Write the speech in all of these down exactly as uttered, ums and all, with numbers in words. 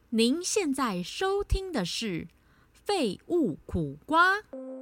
您现在收听的是废物苦瓜。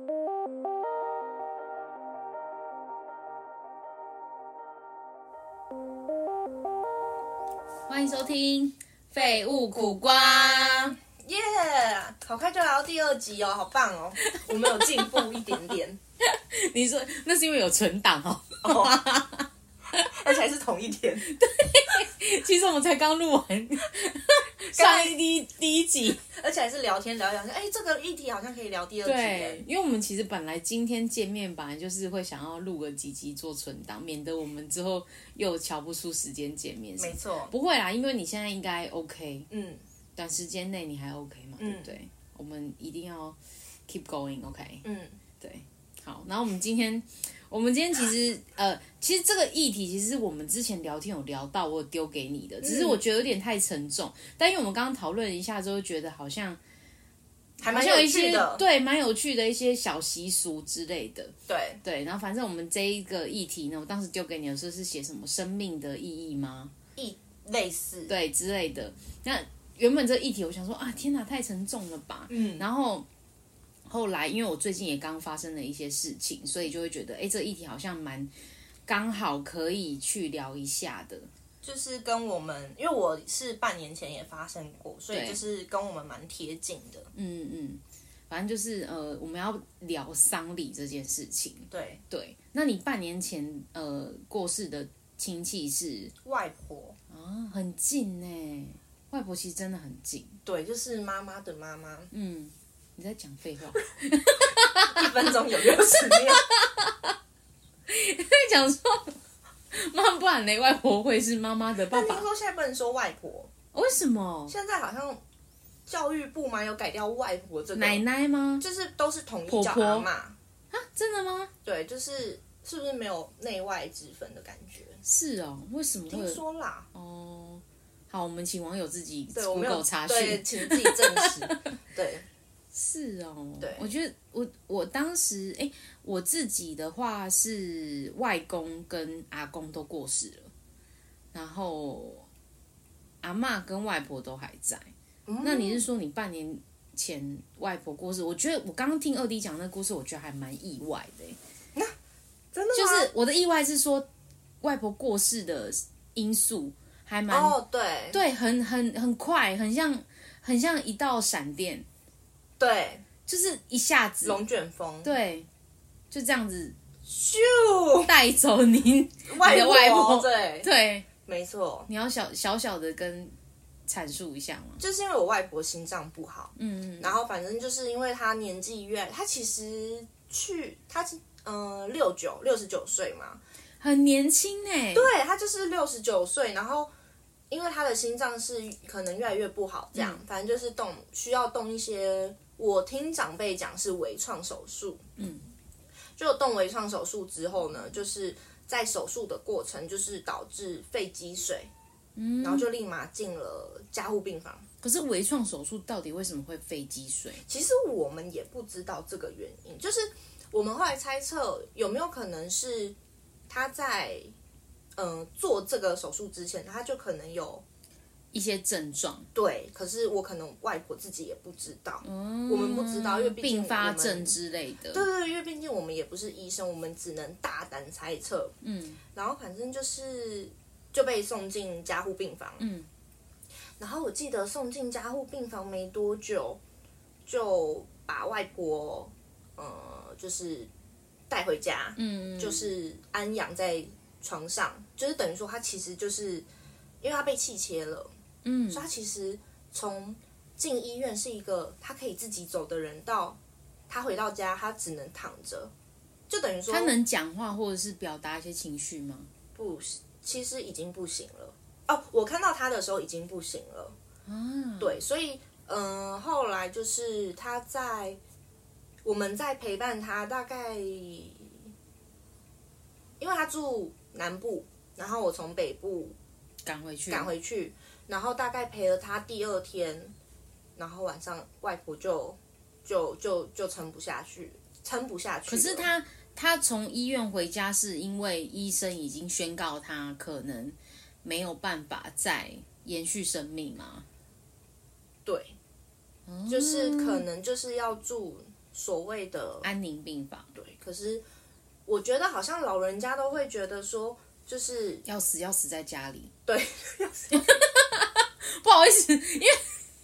欢迎收听废物苦瓜。 耶、yeah, 好快就来到第二集哦，好棒哦，我们有进步一点点。 你说那是因为有存档哦， 哦而且还是同一天。 对，其实我们才刚录完上一第第一集， 而且还是聊天聊一聊，哎，这个议题好像可以聊第二集。 对，因为我们其实本来今天见面，本来就是会想要录个几集做存档，免得我们之后又瞧不出时间见面。 没错， 不会啦，因为你现在应该 OK， 嗯， 短时间内你还 OK 嘛， 嗯、 对不对？我们一定要 keep going，OK，、okay? 嗯， 对，好，然后我们今天。我们今天其实，呃，其实这个议题其实是我们之前聊天有聊到，我有丢给你的，只是我觉得有点太沉重。嗯、但因为我们刚刚讨论了一下之后，觉得好像还蛮有趣的， 对，蛮有趣的一些小习俗之类的。 对对，然后反正我们这一个议题呢，我当时丢给你的时候是写什么生命的意义吗？ 意类似对之类的。那原本这个议题，我想说啊，天哪，太沉重了吧？嗯，然后。后来，因为我最近也刚发生了一些事情，所以就会觉得，哎，这个议题好像蛮刚好可以去聊一下的。 就是跟我们，因为我是半年前也发生过，所以就是跟我们蛮贴近的。 嗯嗯，反正就是呃，我们要聊丧礼这件事情。 对对，那你半年前呃过世的亲戚是外婆啊，很近呢。外婆其实真的很近。 对，就是妈妈的妈妈。 嗯。你在讲废话， 一分钟有六十秒。 在讲说，妈不然嘞，外婆会是妈妈的爸爸。 但听说现在不能说外婆， 为什么？ 现在好像教育部嘛有改掉外婆这个奶奶吗？ 就是都是统一叫阿嬷啊？ 真的吗？ 对，就是是不是没有内外之分的感觉？ 是哦，为什么会？ 听说啦。 哦，好，我们请网友自己 Google 查询， 对，请自己证实。对。 是哦， 对， 我觉得我我当时哎，我自己的话是外公跟阿公都过世了，然后阿嬷跟外婆都还在。嗯、那你是说你半年前外婆过世？我觉得我刚刚听二弟讲那个故事，我觉得还蛮意外的。 那真的吗？ 就是我的意外是说外婆过世的因素还蛮哦，对对，很很很快，很像很像一道闪电。 对， 就是一下子龙卷风， 对，就这样子咻带走你你外的外婆， 对对， 没错。 你要小小小的跟阐述一下吗？ 就是因为我外婆心脏不好， 嗯， 然后反正就是因为她年纪越，她其实去她是嗯六九六十九岁嘛， 很年轻哎， 对，她就是六十九岁，然后。因为他的心脏是可能越来越不好，这样、嗯、反正就是动需要动一些，我听长辈讲是微创手术，嗯，就动微创手术之后呢，就是在手术的过程就是导致肺积水，嗯，然后就立马进了加护病房。 可是微创手术到底为什么会肺积水？ 其实我们也不知道这个原因，就是我们后来猜测有没有可能是他在。嗯，做这个手术之前，他就可能有一些症状。 对，可是我可能外婆自己也不知道，嗯、我们不知道，因为毕竟并发症之类的。 对对，因为毕竟我们也不是医生，我们只能大胆猜测。嗯，然后反正就是就被送进加护病房。嗯，然后我记得送进加护病房没多久，就把外婆呃就是带回家，嗯，就是安养在。床上就是等于说，他其实就是因为他被气切了，嗯，所以他其实从进医院是一个他可以自己走的人，到他回到家，他只能躺着，就等于说他能讲话或者是表达一些情绪吗？ 不，其实已经不行了。哦，我看到他的时候已经不行了。啊，对，所以嗯、呃，后来就是他在我们在陪伴他，大概因为他住。南部，然后我从北部赶回去， 赶回去，然后大概陪了他第二天，然后晚上外婆就就就就撑不下去，撑不下去。 可是他他从医院回家是因为医生已经宣告他可能没有办法再延续生命吗？ 就是可能就是要住所谓的安宁病房。 对，可是我觉得好像老人家都会觉得说，就是要死要死在家里。 对，要死要死不好意思，因为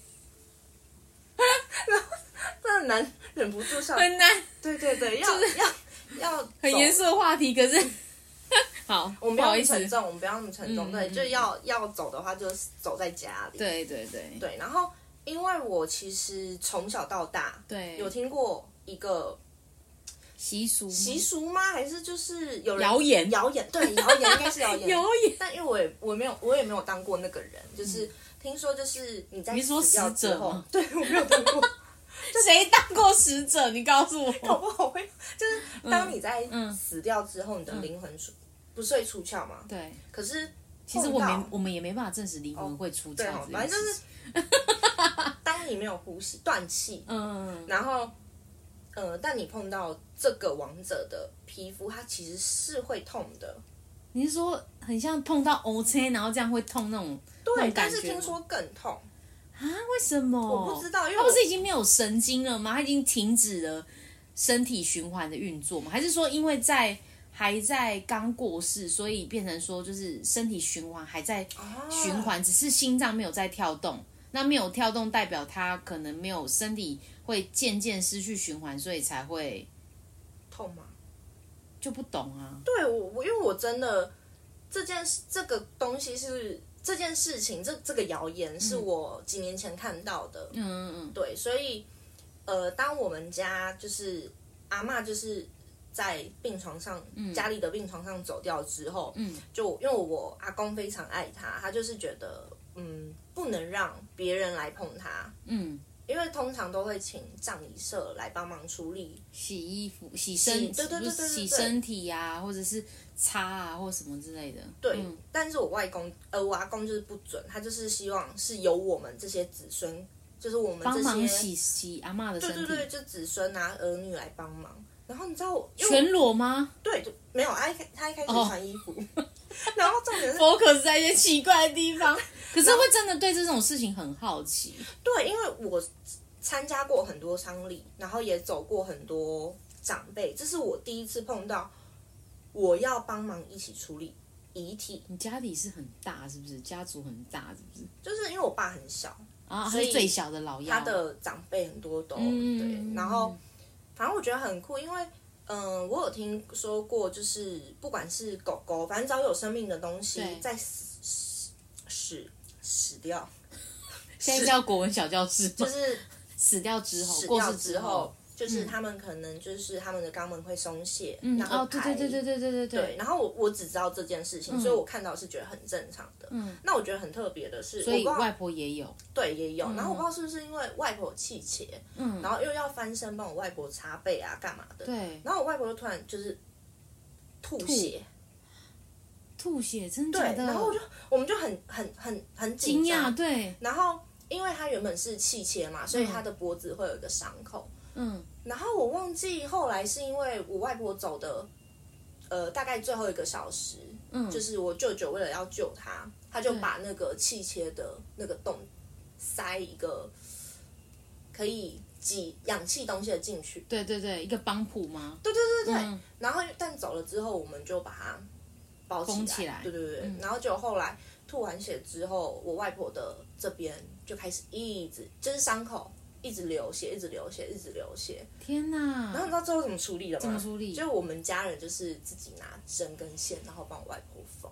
真的难忍不住笑， 很难。 对对对，要、 就是、 要要很严肃的话题，可是好， 我们不要那不好意思， 么沉重，我们不要那么沉重。 嗯、 对，就要要走的话，就走在家里。 对对对对，然后因为我其实从小到大， 对， 有听过一个习俗习俗吗？还是就是有人谣言？ 谣言对，谣言应该是谣言。 谣言， 但因为我也我没有我也没有当过那个人，就是。嗯听说就是你在死掉之后，对我没有当过， 谁当过死者？你告诉我， 搞不好会就是当你在死掉之后，嗯、你的灵魂出、嗯、不是会出窍吗？ 对。 可是其实我们我们也没办法证实灵魂会出窍、哦， 对，反正就是当你没有呼吸断气，嗯，然后呃，但你碰到这个亡者的皮肤，它其实是会痛的。 你是说很像碰到 O C， 然后这样会痛那种？ 对，但是听说更痛啊？为什么？ 我不知道，因为他不是已经没有神经了吗？他已经停止了身体循环的运作吗？还是说因为在还在刚过世，所以变成说就是身体循环还在循环，啊、只是心脏没有在跳动？那没有跳动代表他可能没有身体会渐渐失去循环，所以才会痛吗？ 就不懂啊。 对我，我因为我真的这件事这个东西是。这件事情，这这个谣言是我几年前看到的，嗯嗯嗯，对，所以，呃，当我们家就是阿嬷就是在病床上，嗯、家里的病床上走掉之后，嗯，就因为我阿公非常爱他，他就是觉得，嗯，不能让别人来碰他，嗯，因为通常都会请葬仪社来帮忙处理洗衣服、洗身， 对对对对， 洗身体呀、啊，或者是。擦啊，或什么之类的。 对，嗯、但是我外公，呃，我阿公就是不准，他就是希望是由我们这些子孙，就是我们这些帮忙洗洗阿嬷的身体。 对对对，就子孙啊、儿女来帮忙。然后你知道我全裸吗？ 对，就没有，他一他一开始穿衣服，哦、然后重点是 focus 在一些奇怪的地方，可是会真的对这种事情很好奇。 对，因为我参加过很多丧礼，然后也走过很多长辈，这是我第一次碰到。我要帮忙一起处理遗体。 你家里是很大是不是？家族很大是不是？ 就是因为我爸很小啊，他是最小的老幺， 他的长辈很多都、嗯、对。然后反正我觉得很酷，因为嗯、呃，我有听说过，就是不管是狗狗，反正只要有生命的东西在死死死掉， 现在叫国文小教室， 就是死掉之后， 死掉之后。就是他们可能就是他们的肛门会松懈， 嗯、 然后排，哦，对对对对对对对对。然后我我只知道这件事情，嗯、所以我看到是觉得很正常的。嗯，那我觉得很特别的是， 所以外婆也有， 对，也有。嗯、然后我不知道是不是因为外婆有气切，嗯，然后又要翻身帮我外婆擦背啊，干嘛的？ 对。 然后我外婆就突然就是吐血， 吐血，真的假的？ 对。然后我就我们就很很很很紧张， 对。 然后因为她原本是气切嘛，所以她的脖子会有一个伤口。嗯，然后我忘记后来是因为我外婆走的，呃，大概最后一个小时，嗯，就是我舅舅为了要救她，他就把那个气切的那个洞塞一个可以挤氧气东西的进去。 对对对，一个帮浦吗？ 对对对对。嗯、然后但走了之后，我们就把它包起来。 封起来。 对对对。嗯、然后就后来吐完血之后，我外婆的这边就开始一直就是伤口。一直流血，一直流血，一直流血。 天哪！ 然后你知道最后怎么处理了吗？ 怎么处理？ 就是我们家人就是自己拿针跟线，然后帮我外婆缝。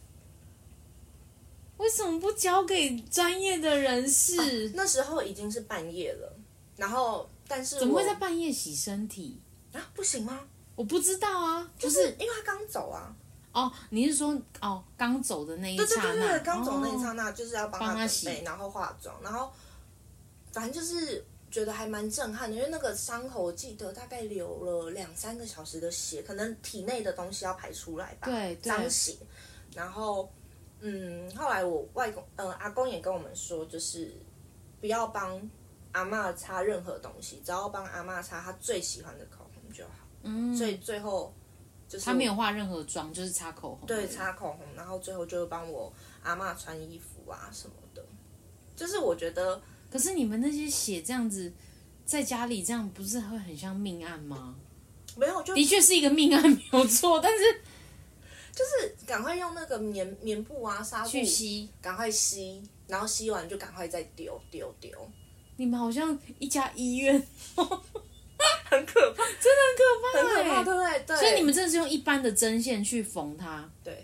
为什么不交给专业的人士？ 啊、那时候已经是半夜了，然后但是怎么会在半夜洗身体啊？不行吗？ 我不知道啊， 就是、就是、因为他刚走啊。 哦，你是说哦，刚走的那一刹那？ 对对对对，刚走那一刹那、哦、就是要帮他准备，然后化妆，然后。反正就是觉得还蛮震撼的，因为那个伤口我记得大概流了两三个小时的血，可能体内的东西要排出来吧， 对， 脏血。然后，嗯，后来我外公，呃，阿公也跟我们说，就是不要帮阿嬷擦任何东西，只要帮阿嬷擦她最喜欢的口红就好。嗯，所以最后就是他没有化任何妆，就是擦口红。 对，擦口红，然后最后就帮我阿嬷穿衣服啊什么的。就是我觉得。 可是你们那些血这样子，在家里这样不是会很像命案吗？ 没有，就的确是一个命案，没有错，但是就是赶快用那个棉棉布啊、纱布去吸， 赶快吸，然后吸完就赶快再丢丢丢。 你们好像一家医院， 很可怕， 真的很可怕， 很可怕，对不对？对。 所以你们真的是用一般的针线去缝它？ 对。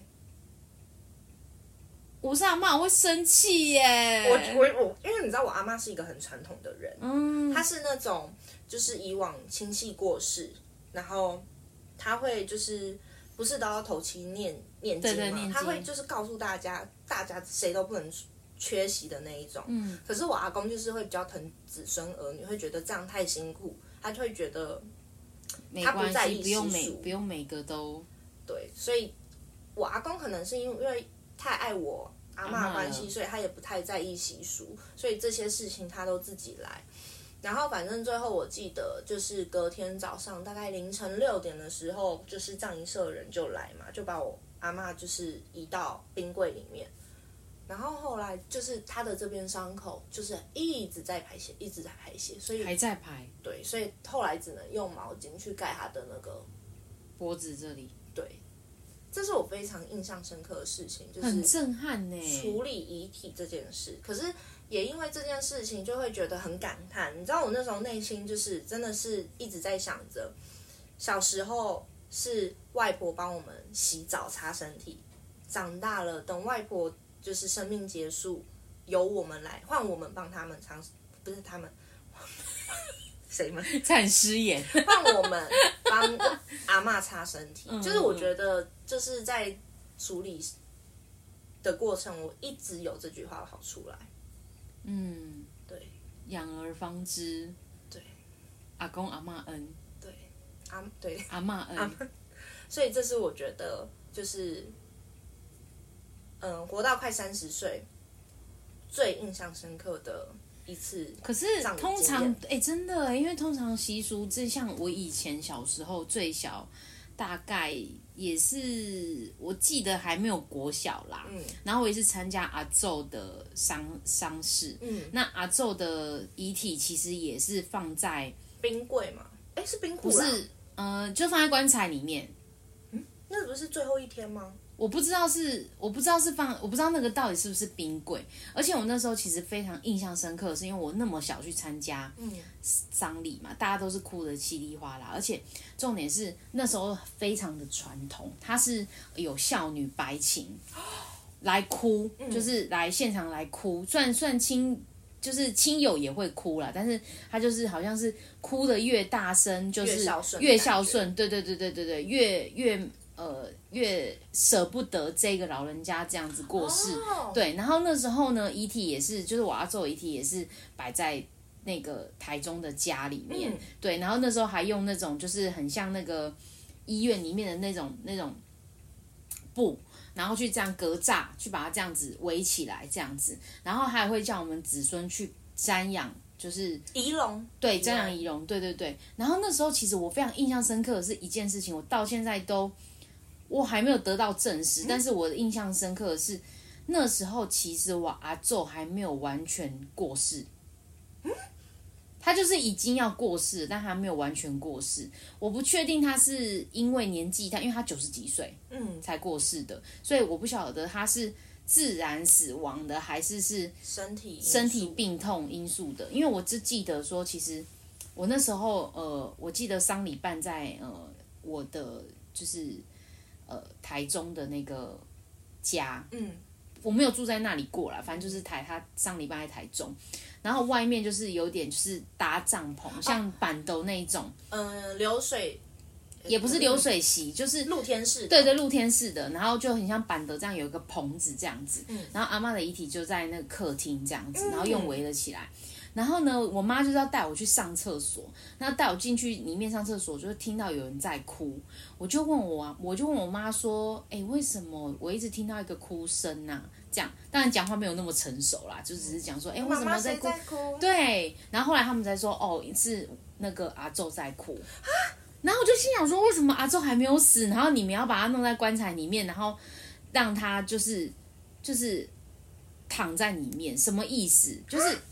我是阿嬷，我会生气耶。 我我我，因为你知道我阿嬷是一个很传统的人， 嗯， 她是那种就是以往亲戚过世，然后她会就是不是都要头七念念经嘛，她会就是告诉大家，大家谁都不能缺席的那一种。嗯，可是我阿公就是会比较疼子孙儿女，会觉得这样太辛苦，他就会觉得他不在意习俗， 不用每不用每个都对，所以我阿公可能是因为太爱我阿嬷的关系，所以他也不太在意习俗，所以这些事情他都自己来。然后反正最后我记得就是隔天早上大概凌晨六点的时候，就是葬仪社的人就来嘛，就把我阿嬷就是移到冰柜里面。然后后来就是他的这边伤口就是一直在排血，一直在排血，所以还在排。 对，所以后来只能用毛巾去盖他的那个脖子这里。 对。这是我非常印象深刻的事情，就是很震撼呢。 处理遗体这件事，可是也因为这件事情，就会觉得很感叹。你知道，我那时候内心就是真的是一直在想着，小时候是外婆帮我们洗澡擦身体，长大了等外婆就是生命结束，由我们来换我们帮他们擦，不是他们。谁们？ 差点失言。 换我们帮阿嬷擦身体，嗯、就是我觉得就是在处理的过程，我一直有这句话跑出来。嗯，对， 养儿方知， 对， 阿公阿嬷恩， 对，阿对阿嬷恩， 所以这是我觉得就是，嗯，活到快三十岁最印象深刻的。一次， 可是通常哎、欸，真的，因为通常习俗，这像我以前小时候最小，大概也是我记得还没有国小啦，嗯，然后我也是参加阿祖的丧丧事，嗯，那阿祖的遗体其实也是放在冰柜嘛，哎、欸，是冰库啦，不是，呃，就放在棺材里面， 嗯，那不是最后一天吗？ 我不知道是，我不知道是放，我不知道那个到底是不是冰柜。而且我那时候其实非常印象深刻，是因为我那么小去参加丧礼嘛，大家都是哭得稀里哗啦。而且重点是那时候非常的传统，它是有孝女白琴来哭，就是来现场来哭，虽然算亲。就是亲友也会哭啦，但是他就是好像是哭得越大声，就是越孝顺，对对对对对对，越越呃越舍不得这个老人家这样子过世，哦、对。然后那时候呢，遗体也是，就是我阿祖遗体也是摆在那个台中的家里面，嗯、对。然后那时候还用那种就是很像那个医院里面的那种那种布。然后去这样隔栅，去把它这样子围起来，这样子，然后还会叫我们子孙去瞻仰，就是仪容， 对，瞻仰仪容，对对对。然后那时候其实我非常印象深刻的是一件事情，我到现在都我还没有得到证实，嗯、但是我的印象深刻的是那时候其实我阿祖还没有完全过世。嗯他就是已经要过世，但他没有完全过世。我不确定他是因为年纪大，因为他九十几岁，嗯，才过世的，所以我不晓得他是自然死亡的，还是是身体身体病痛因素的。因为我只记得说，其实我那时候，呃，我记得丧礼办在呃我的就是呃台中的那个家，嗯。我没有住在那里过啦，反正就是台他丧礼办在台中，然后外面就是有点就是搭帐篷，像板斗那一种， 嗯、呃，流水也不是流水席，就是露天式的， 对对，露天式的，然后就很像板斗这样有一个棚子这样子，嗯、然后阿嬷的遗体就在那个客厅这样子，然后用围了起来。然后呢，我妈就是要带我去上厕所，那带我进去里面上厕所，就会听到有人在哭，我就问我，我就问我妈说，哎，为什么我一直听到一个哭声啊？这样，当然讲话没有那么成熟啦，就只是讲说，哎，为什么在哭？ 妈妈在哭？ 对，然后后来他们才说，哦，是那个阿祖在哭。然后我就心想说，为什么阿祖还没有死？然后你们要把他弄在棺材里面，然后让他就是就是躺在里面，什么意思？就是。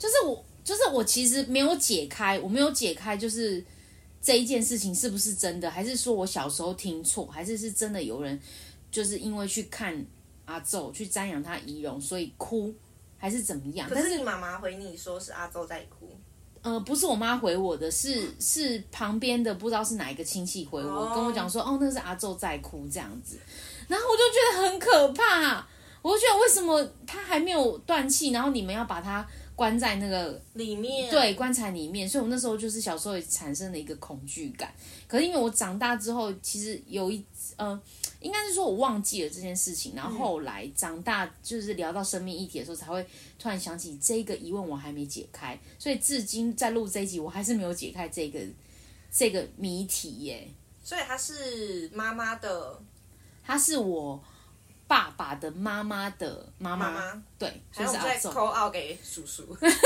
就是我就是我其实没有解开，我没有解开就是这一件事情是不是真的，还是说我小时候听错，还是是真的有人就是因为去看阿宙去瞻仰他遗容，所以哭，还是怎么样？ 可是你妈妈回你说是阿宙在哭。 呃，不是我妈回我的，是是旁边的不知道是哪一个亲戚回我， 哦跟我讲说，哦，那是阿宙在哭这样子，然后我就觉得很可怕，我就觉得为什么他还没有断气，然后你们要把他关在那个里面， 对棺材里面，所以我那时候就是小时候也产生了一个恐惧感。可是因为我长大之后，其实有一呃，应该是说我忘记了这件事情，然后后来长大就是聊到生命议题的时候，才会突然想起这个疑问我还没解开，所以至今在录这一集我还是没有解开这个这个谜题耶。 所以他是妈妈的， 他是我爸爸的妈妈的妈妈， 妈妈对， 还就是阿宙。 有我们再 call out 给叔叔。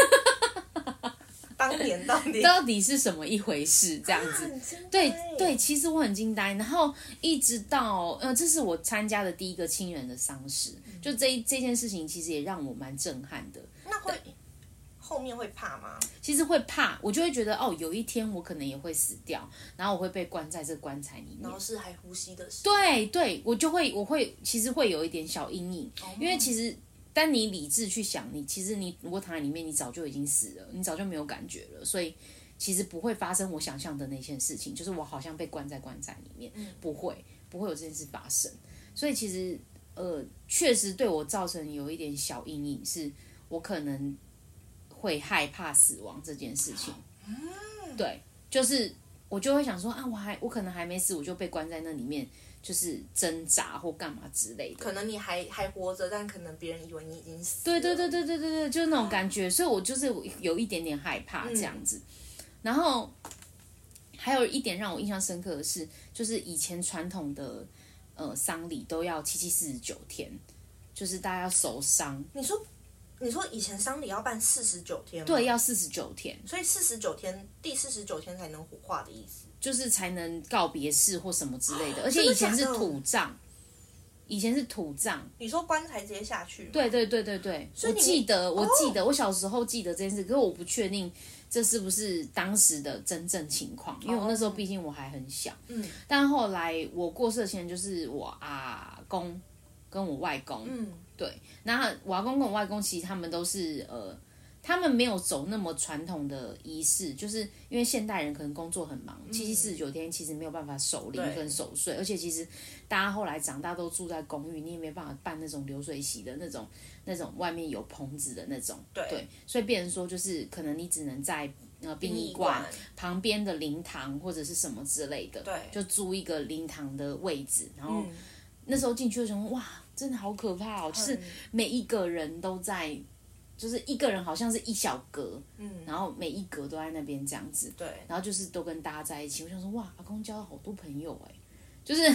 当年到底到底是什么一回事？这样子，对对，其实我很惊呆。然后一直到呃，这是我参加的第一个亲人的丧事，嗯、就这这件事情，其实也让我蛮震撼的。 那会后面会怕吗？ 其实会怕，我就会觉得哦，有一天我可能也会死掉，然后我会被关在这棺材里面， 然后是还呼吸的时候。 对对，我就会我会其实会有一点小阴影， 哦、 因为其实。但你理智去想，你其实你如果躺在里面，你早就已经死了，你早就没有感觉了，所以其实不会发生我想象的那件事情，就是我好像被关在棺材里面，嗯、不会不会有这件事发生。所以其实呃，确实对我造成有一点小阴影，是我可能会害怕死亡这件事情。嗯、对，就是我就会想说啊，我还我可能还没死，我就被关在那里面。就是挣扎或干嘛之类的， 可能你还还活着，但可能别人以为你已经死了。 对对对对对对对，就是那种感觉，所以我就是有一点点害怕这样子。嗯、然后还有一点让我印象深刻的是，就是以前传统的呃丧礼都要七七四十九天，就是大家要守丧。 你说你说以前丧礼要办四十九天吗？ 对，要四十九天， 所以四十九天，第四十九天才能火化的意思。 就是才能告别式或什么之类的，而且以前是土葬，以前是土葬。 你说棺材直接下去？ 对对对对对，我记得，我记得，我小时候记得这件事，可是我不确定这是不是当时的真正情况，因为我那时候毕竟我还很小。嗯，但后来我过世前就是我阿公跟我外公，嗯，对，那我阿公跟我外公其实他们都是呃。他们没有走那么传统的仪式，就是因为现代人可能工作很忙，七七四十九天其实没有办法守灵跟守岁，而且其实大家后来长大都住在公寓，你也没办法办那种流水席的那种那种外面有棚子的那种， 对， 对，所以变成说就是可能你只能在呃殡仪馆旁边的灵堂或者是什么之类的， 对， 就租一个灵堂的位置，然后、嗯、那时候进去的时候，哇，真的好可怕哦，就是每一个人都在。就是一个人好像是一小格，嗯，然后每一格都在那边这样子， 对， 然后就是都跟大家在一起。我想说，哇，阿公交了好多朋友哎，就是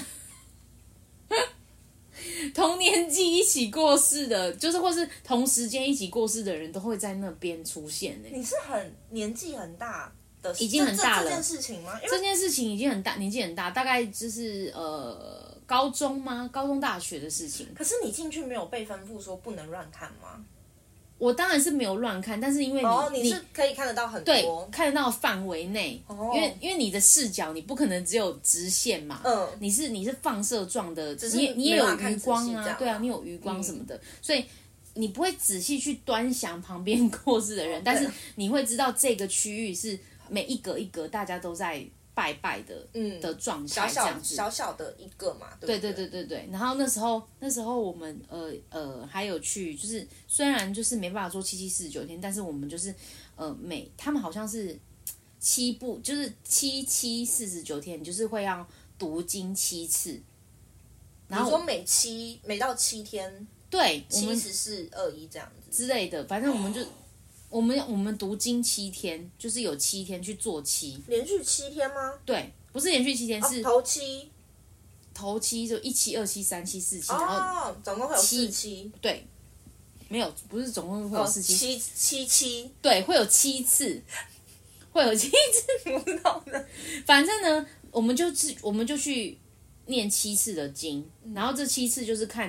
同年纪一起过世的，就是或是同时间一起过世的人都会在那边出现哎。 你是很年纪很大的， 已经很大了这件事情吗？ 这件事情已经很大，年纪很大，大概就是呃高中吗？高中大学的事情。 可是你进去没有被吩咐说不能乱看吗？ 我当然是没有乱看，但是因为你、 哦、你是可以看得到很多， 对，看得到范围内， 哦、 因为因为你的视角你不可能只有直线嘛， 嗯， 你是你是放射状的， 只是你你也有余光啊， 对啊，你有余光什么的，嗯、所以你不会仔细去端详旁边过世的人，哦、但是你会知道这个区域是每一格一格大家都在拜拜的，嗯的状态，这样子小小的一个嘛，对对对对对对。然后那时候那时候我们呃呃还有去，就是虽然就是没办法做七七四十九天，但是我们就是呃每他们好像是七步，就是七七四十九天，就是会要读经七次。 然后你说每七每到七天， 对， 七十四二一这样子之类的，反正我们就。我们我们读经七天，就是有七天去做七， 连续七天吗？ 对，不是连续七天， 哦、 是头七， 头七就一期、二期、三期、四期， 哦、 然后总共会有四期， 对，没有，不是总共会有四期， 哦、七七七， 对，会有七次，会有七次， 我不知道的， 反正呢，我们就去我们就去念七次的经，然后这七次就是看你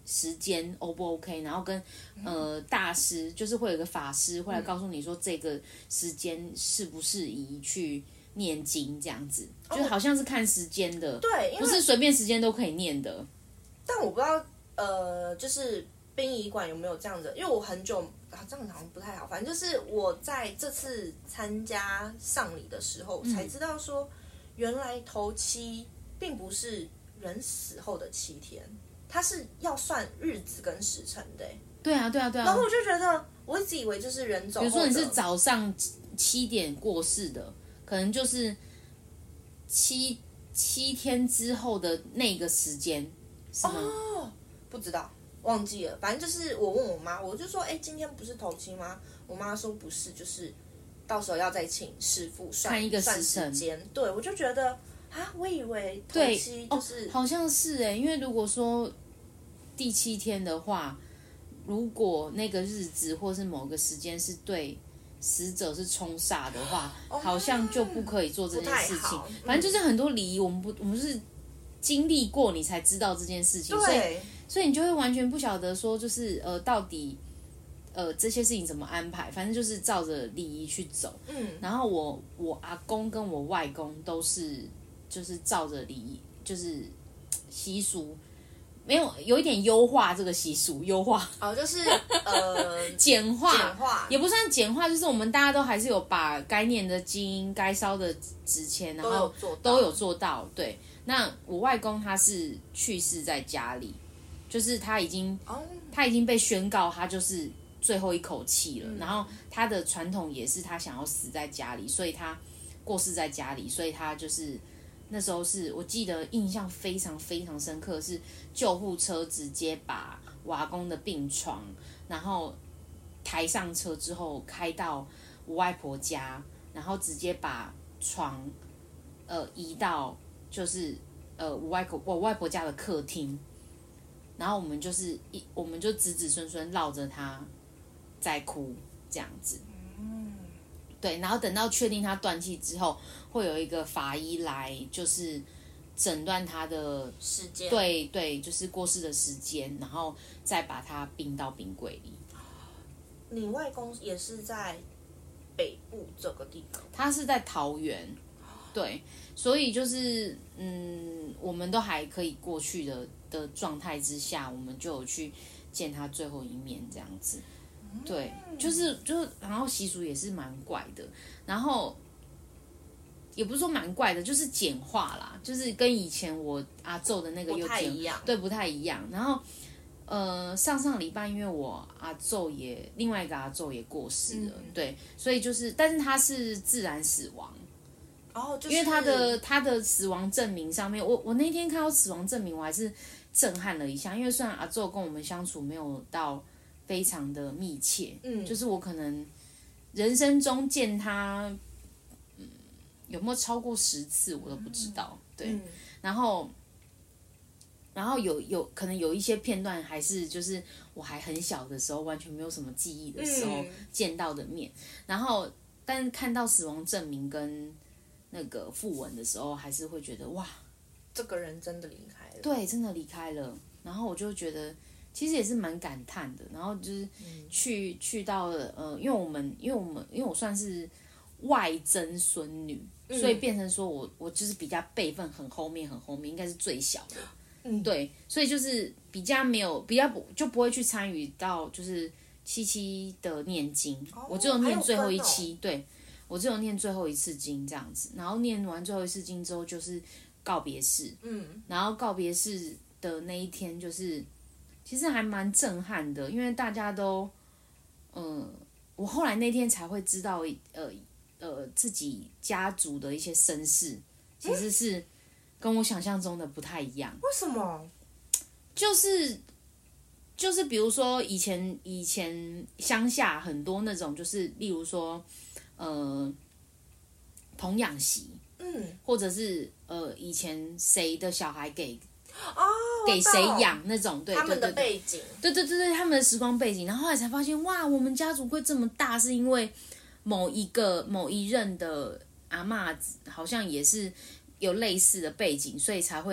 时间 O 不 OK， 然后跟呃大师就是会有一个法师会来告诉你说这个时间适不适宜去念经这样子， 哦、 就好像是看时间的， 对， 不是随便时间都可以念的。 但我不知道呃，就是殡仪馆有没有这样的，因为我很久啊，这样好像不太好。反正就是我在这次参加丧礼的时候，嗯、才知道说，原来头七并不是人死后的七天，它是要算日子跟时辰的。 对啊，对啊，对啊。 然后我就觉得，我一直以为就是人走后的， 比如说你是早上七点过世的，可能就是七七天之后的那个时间，是吗？ 哦，不知道。忘记了，反正就是我问我妈，我就说，哎、欸，今天不是头七吗？我妈说不是，就是到时候要再请师傅算看一个时辰。 间。对，我就觉得啊，我以为头七就是、 哦、好像是哎、欸，因为如果说第七天的话，如果那个日子或是某个时间是对死者是冲煞的话，哦、好像就不可以做这件事情。嗯、反正就是很多礼仪，我们不，我们是经历过你才知道这件事情，所以。所以你就会完全不晓得说，就是呃，到底呃这些事情怎么安排，反正就是照着礼仪去走。嗯，然后我我阿公跟我外公都是就是照着礼仪，就是习俗，没有有一点优化这个习俗，优化哦，就是呃简化， 简化也不算简化，就是我们大家都还是有把该念的经、该烧的纸钱，然后都有做到。对，那我外公他是去世在家里。就是他已经， oh. 他已经被宣告他就是最后一口气了。嗯、然后他的传统也是他想要死在家里，所以他过世在家里，所以他就是那时候是我记得印象非常非常深刻，是救护车直接把我阿公的病床，然后抬上车之后开到我外婆家，然后直接把床呃移到就是呃我外婆我外婆家的客厅。然后我们就是一，我们就子子孙孙绕着他在哭这样子，嗯，对。然后等到确定他断气之后，会有一个法医来，就是诊断他的时间， 对对，就是过世的时间，然后再把他冰到冰柜里。 你外公也是在北部这个地方？ 他是在桃园，对，所以就是嗯，我们都还可以过去的。的状态之下，我们就有去见他最后一面，这样子，对，就是就是，然后习俗也是蛮怪的，然后也不是说蛮怪的，就是简化啦，就是跟以前我阿祖的那个又不太一样， 对，不太一样。然后呃，上上礼拜因为我阿祖也另外一个阿祖也过世了，嗯、对，所以就是，但是他是自然死亡。 哦，就是、 因为他的他的死亡证明上面，我我那天看到死亡证明，我还是震撼了一下。因为虽然阿祖跟我们相处没有到非常的密切，嗯，就是我可能人生中见他，嗯，有没有超过十次我都不知道，嗯、对。嗯、然后，然后有有可能有一些片段还是就是我还很小的时候，完全没有什么记忆的时候见到的面，嗯、然后但看到死亡证明跟那个讣文的时候，还是会觉得哇， 这个人真的离开了。 对，真的离开了。然后我就觉得，其实也是蛮感叹的。然后就是去、嗯、去到了呃，因为我们因为我们因为我算是外曾孙女，嗯、所以变成说我我就是比较辈分很后面很后面，应该是最小的。嗯，对，所以就是比较没有比较不就不会去参与到就是七七的念经，哦、我只有念最后一期，哦、对。我只有念最后一次经这样子，然后念完最后一次经之后就是告别式，嗯，然后告别式的那一天就是其实还蛮震撼的，因为大家都，嗯、呃，我后来那天才会知道，呃呃，自己家族的一些身世其实是跟我想象中的不太一样。 为什么？ 就是就是比如说以前以前乡下很多那种，就是例如说。呃，童养媳，嗯，或者是呃，以前谁的小孩给哦给谁养那种，对， 他们的背景， 对对对对，他们的时光背景，然后后来才发现，哇，我们家族会这么大，是因为某一个某一任的阿嬷好像也是有类似的背景，所以才会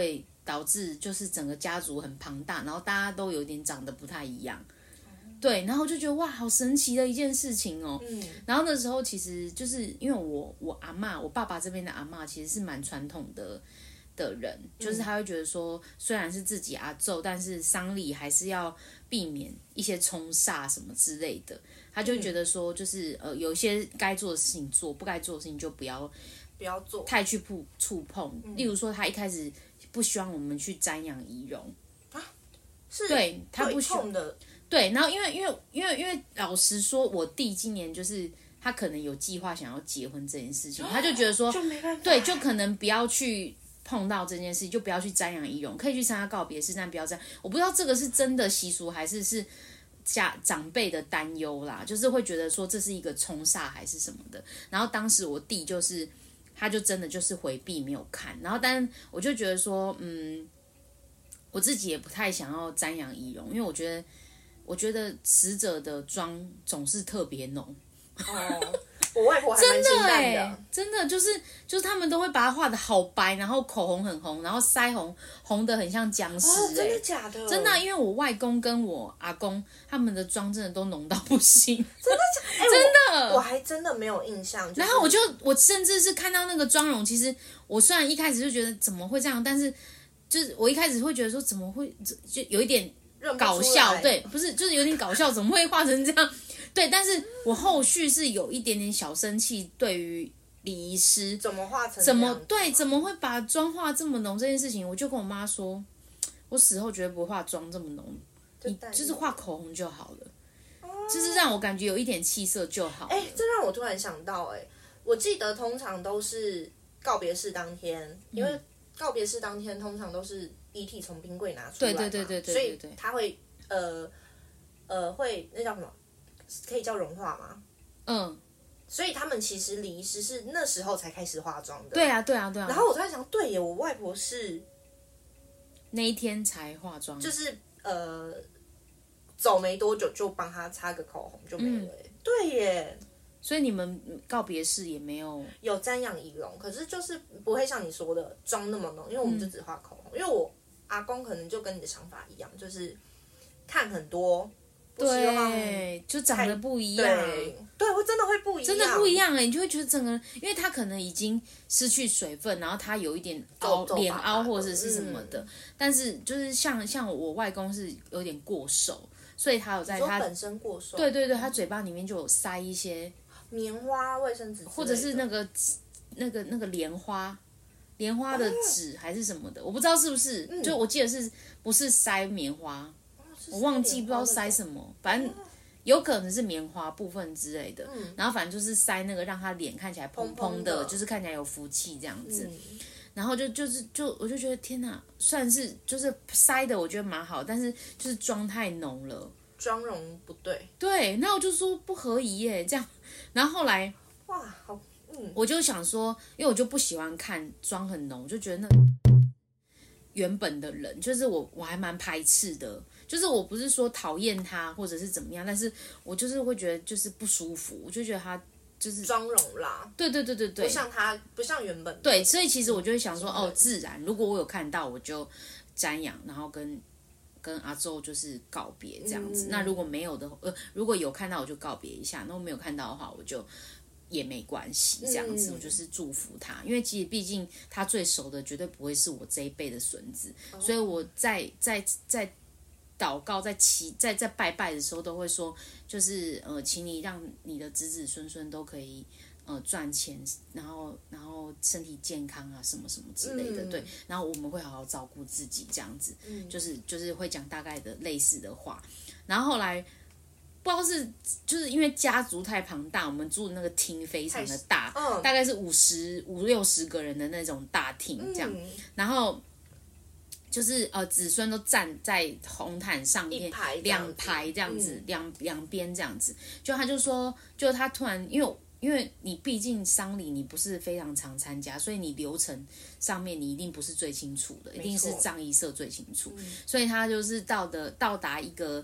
导致就是整个家族很庞大，然后大家都有点长得不太一样。对，然后就觉得哇，好神奇的一件事情哦。嗯，然后那时候其实就是因为我我阿嬷，我爸爸这边的阿嬷其实是蛮传统的的人，就是他会觉得说，虽然是自己阿祖，但是丧礼还是要避免一些冲煞什么之类的。他就觉得说，就是呃，有一些该做的事情做，不该做的事情就不要不要做， 太去触触碰。例如说，他一开始不希望我们去瞻仰仪容啊，是对他不希望的。 对，然后因为因为因为因为老实说，我弟今年就是他可能有计划想要结婚这件事情，他就觉得说， 就没办法， 对，就可能不要去碰到这件事，就不要去瞻仰仪容，可以去参加告别式，但不要这样。我不知道这个是真的习俗还是是家长辈的担忧啦，就是会觉得说这是一个冲煞还是什么的。然后当时我弟就是他就真的就是回避没有看，然后但我就觉得说，嗯，我自己也不太想要瞻仰仪容，因为我觉得。我觉得死者的妆总是特别浓。 哦，我外婆还蛮清淡的。真的哎， 真的就是就是他们都会把它画的好白，然后口红很红，然后腮红红的很像僵尸。 哦，真的假的？ 真的、啊，因为我外公跟我阿公他们的妆真的都浓到不行。 真的假的？欸、 真的我， 我还真的没有印象。就是、 然后我就我甚至是看到那个妆容，其实我虽然一开始就觉得怎么会这样，但是就是我一开始会觉得说怎么会就有一点。搞笑，对，不是，就是有点搞笑，怎么会画成这样？对，但是我后续是有一点点小生气，对于礼仪师怎么画成怎么对，怎么会把妆画这么浓这件事情，我就跟我妈说，我死后绝对不会化妆这么浓，你就是画口红就好了，哦、就是让我感觉有一点气色就好。 哎、欸，这让我突然想到、欸，哎，我记得通常都是告别式当天，因为告别式当天通常都是。遗体从冰柜拿出来嘛， 对对对对对， 所以它会呃呃会那叫什么？可以叫融化吗？嗯，所以他们其实礼仪师是那时候才开始化妆的。 对啊对啊对啊。 然后我突然想，对耶，我外婆是那一天才化妆， 就是呃走没多久就帮她擦个口红就没了、嗯。对耶。 所以你们告别式也没有有瞻仰仪容，可是就是不会像你说的妆那么浓，因为我们就只画口红，嗯、因为我。阿公可能就跟你的想法一样，就是看很多， 对，就长得不一样， 对，对，会真的会不一样， 真的不一样哎，你就会觉得整个人，因为他可能已经失去水分，然后他有一点凹脸凹或者是什么的，嗯、但是就是像像我外公是有点过瘦，所以他有在他本身过瘦， 对对对，他嘴巴里面就有塞一些棉花、卫生纸， 或者是那个那个那个莲花。莲花的纸还是什么的，我不知道是不是，嗯、就我记得是不是塞棉花，哦、我忘记不知道塞什么，反正有可能是棉花部分之类的，嗯、然后反正就是塞那个让他脸看起来蓬蓬的，就是看起来有福气这样子，嗯、然后就就是就我就觉得天哪，算是就是塞的我觉得蛮好，但是就是妆太浓了， 妆容不对， 对，那我就说不合宜耶这样，然后后来哇好。 我就想说，因为我就不喜欢看妆很浓，我就觉得那原本的人，就是我，我还蛮排斥的。就是我不是说讨厌他或者是怎么样，但是我就是会觉得就是不舒服，我就觉得他就是妆容啦， 对对对对对， 不像他，不像原本的。 对，所以其实我就会想说，哦，自然，如果我有看到，我就瞻仰，然后跟跟阿周就是告别这样子。嗯、那如果没有的，呃，如果有看到，我就告别一下；那没有看到的话，我就。也没关系，这样子、嗯、我就是祝福他，因为其实毕竟他最熟的绝对不会是我这一辈的孙子，哦、所以我在在在祷告、在祈、在在拜拜的时候都会说，就是呃，请你让你的子子孙孙都可以呃赚钱，然后然后身体健康啊，什么什么之类的，嗯、对，然后我们会好好照顾自己，这样子，嗯、就是就是会讲大概的类似的话，然后后来。不知道是就是因为家族太庞大，我们住的那个厅非常的大，嗯、大概是五十五六十个人的那种大厅这样，嗯、然后就是呃子孙都站在红毯上面，两排这样子，两两边这样子，就他就说，就他突然因为。因为你毕竟丧礼你不是非常常参加，所以你流程上面你一定不是最清楚的，一定是葬仪社最清楚，嗯、所以他就是到的到达一个。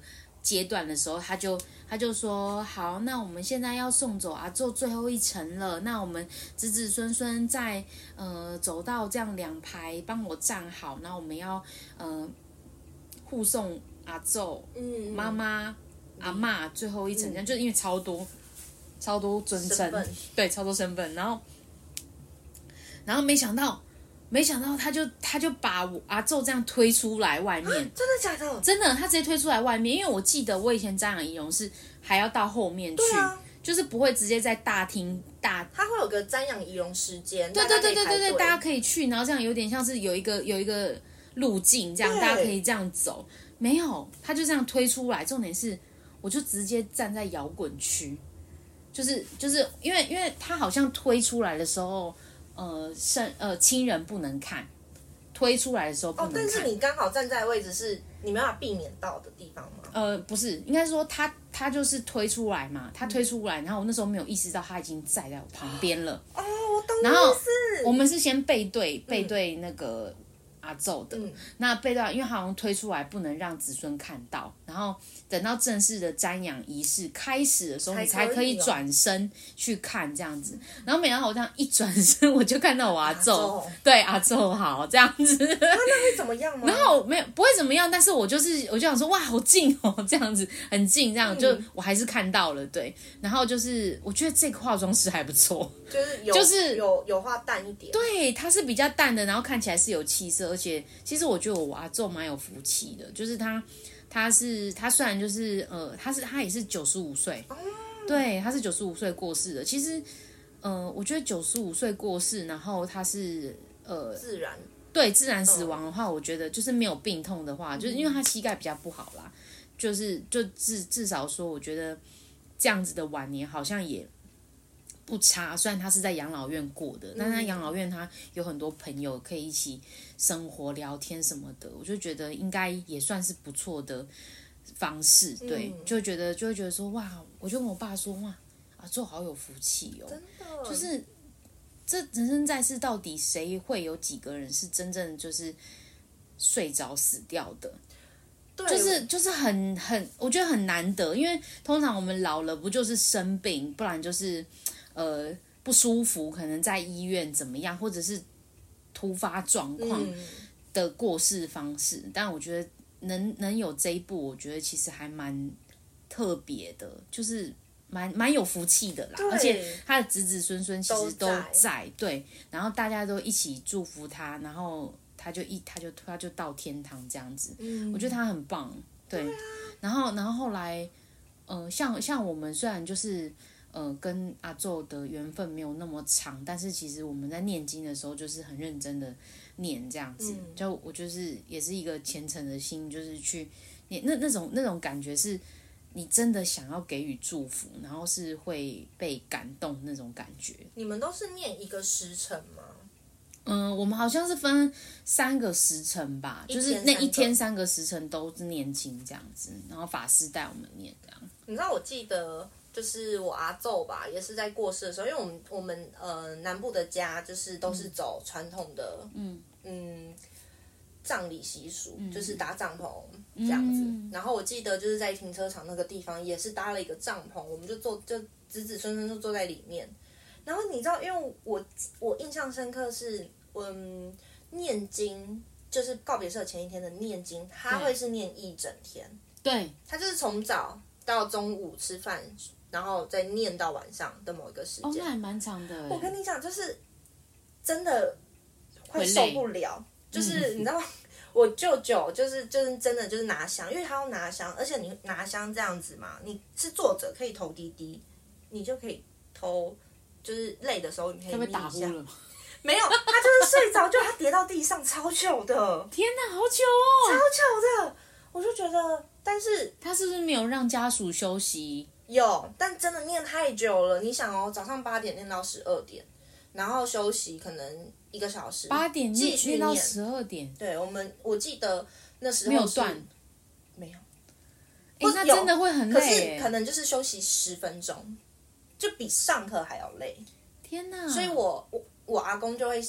阶段的时候，他就他就说好，那我们现在要送走阿宙最后一程了，那我们子子孙孙在呃走到这样两排，帮我站好，然后我们要呃护送阿宙、 嗯妈妈、阿嬷最后一程，这样、嗯、就因为超多超多尊称，对，超多身份，然后然后没想到。没想到他就他就把我阿宙这样推出来外面，真的假的？ 真的，他直接推出来外面，因为我记得我以前瞻仰仪容是还要到后面去， 啊、 就是不会直接在大厅大， 他会有个瞻仰仪容时间， 对对对对对对，大家可以去，然后这样有点像是有一个有一个路径，这样大家可以这样走。没有，他就这样推出来，重点是我就直接站在摇滚区，就是就是因为因为他好像推出来的时候。呃，生呃亲人不能看，推出来的时候不能看。 哦，但是你刚好站在的位置是你没办法避免到的地方吗？ 呃，不是，应该说他他就是推出来嘛，他推出来，嗯、然后我那时候没有意识到他已经站在我旁边了。 哦，我懂你然后意思。 我们是先背对背对那个阿宙的， 嗯、 那背对，因为好像推出来不能让子孙看到，然后等到正式的瞻仰仪式开始的时候，你才可以转身去看这样子。然后没想到我这样一转身，我就看到我阿宙，对阿宙好这样子。那那会怎么样吗？ 然后没有不会怎么样，但是我就是我就想说哇好近哦，这样子很近，这样、嗯、就我还是看到了对。然后就是我觉得这个化妆师还不错， 就是有就是有有化淡一点， 对，它是比较淡的，然后看起来是有气色，而且其实我觉得我阿宙蛮有福气的，就是他。他是他虽然就是呃，他是他也是九十五岁，哦、对，他是九十五岁过世的。其实，呃，我觉得九十五岁过世，然后他是呃自然对自然死亡的话，嗯、我觉得就是没有病痛的话，嗯、就是因为他膝盖比较不好啦，就是就至至少说，我觉得这样子的晚年好像也不差。虽然他是在养老院过的，嗯、但是他养老院他有很多朋友可以一起生活聊天什么的，我就觉得应该也算是不错的方式，对，嗯、就会觉得就会觉得说哇，我就跟我爸说哇，阿宙好有福气哦， 真的， 就是这人生在世到底谁会有几个人是真正就是睡着死掉的？ 对， 就是就是很很，我觉得很难得，因为通常我们老了不就是生病，不然就是呃不舒服，可能在医院怎么样，或者是突发状况的过世方式，嗯、但我觉得能能有这一步，我觉得其实还蛮特别的，就是蛮蛮有福气的啦。而且他的子子孙孙其实都在，都在对，然后大家都一起祝福他，然后他就一他就他就到天堂这样子，嗯、我觉得他很棒，对。对啊、然后然后后来，呃，像像我们虽然就是。呃，跟阿宙的缘分没有那么长，但是其实我们在念经的时候，就是很认真的念这样子。嗯、就我就是也是一个虔诚的心，就是去念那那种那种感觉，是你真的想要给予祝福，然后是会被感动那种感觉。 你们都是念一个时辰吗？ 嗯、呃，我们好像是分三个时辰吧，就是那一天三个时辰都是念经这样子，然后法师带我们念这样。 你知道我记得。就是我阿宙吧，也是在过世的时候，因为我们我们呃南部的家就是都是走传统的嗯嗯葬礼习俗，嗯、就是搭帐篷这样子。嗯、然后我记得就是在停车场那个地方也是搭了一个帐篷，我们就坐就子子孙孙就坐在里面。然后你知道，因为我我印象深刻是嗯念经，就是告别式的前一天的念经，他会是念一整天， 对， 他就是从早到中午吃饭。然后再念到晚上的某一个时间， 哦，那还蛮长的。 我跟你讲，就是真的会受不了。就是你知道，我舅舅就是就是真的就是拿香，因为他要拿香，而且你拿香这样子嘛，你是坐着可以头低低，你就可以头就是累的时候你可以眯一下。他被打呼了吗？没有，他就是睡着，就他跌到地上，超糗的。 天哪，好糗哦！ 超糗的，我就觉得，但是他是不是没有让家属休息？ 有，但真的念太久了。你想哦，早上八点念到十二点，然后休息可能一个小时， 八点继续念到十二点。 对，我们我记得那时候没有断， 没有。 哎，那真的会很累。 可是可能就是休息十分钟，就比上课还要累。 天哪！ 所以我我我阿公就会